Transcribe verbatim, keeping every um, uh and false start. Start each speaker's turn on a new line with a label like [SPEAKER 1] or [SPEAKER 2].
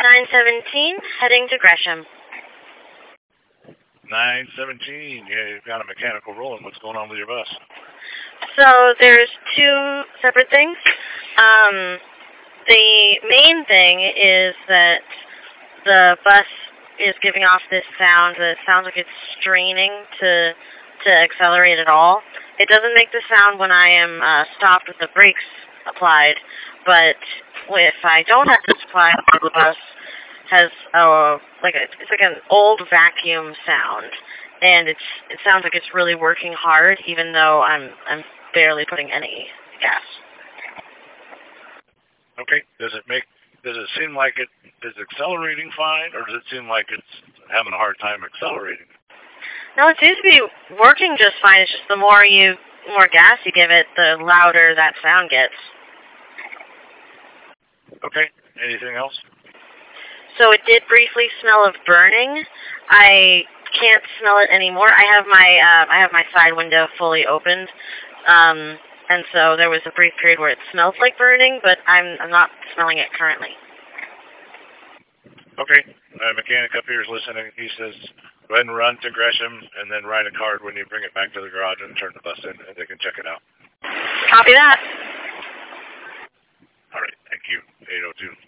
[SPEAKER 1] nine seventeen, heading to Gresham.
[SPEAKER 2] nine seventeen, yeah, you've got a mechanical rolling. What's going on with your bus?
[SPEAKER 1] So there's two separate things. Um, the main thing is that the bus is giving off this sound that sounds like it's straining to to accelerate at all. It doesn't make the sound when I am uh, stopped with the brakes applied, but if I don't have this applied, the bus has uh, like a, it's like an old vacuum sound, and it's it sounds like it's really working hard, even though I'm I'm barely putting any gas.
[SPEAKER 2] Okay. Does it make does it seem like it is accelerating fine, or does it seem like it's having a hard time accelerating?
[SPEAKER 1] No, it seems to be working just fine. It's just the more you more gas you give it, the louder that sound gets.
[SPEAKER 2] Okay. Anything else?
[SPEAKER 1] So it did briefly smell of burning. I can't smell it anymore. I have my uh, I have my side window fully opened, um, and so there was a brief period where it smelled like burning, but I'm I'm not smelling it currently.
[SPEAKER 2] Okay. A mechanic up here is listening. He says, go ahead and run to Gresham, and then write a card when you bring it back to the garage and turn the bus in, and they can check it out.
[SPEAKER 1] Copy that.
[SPEAKER 2] All right. Thank you. eight oh two.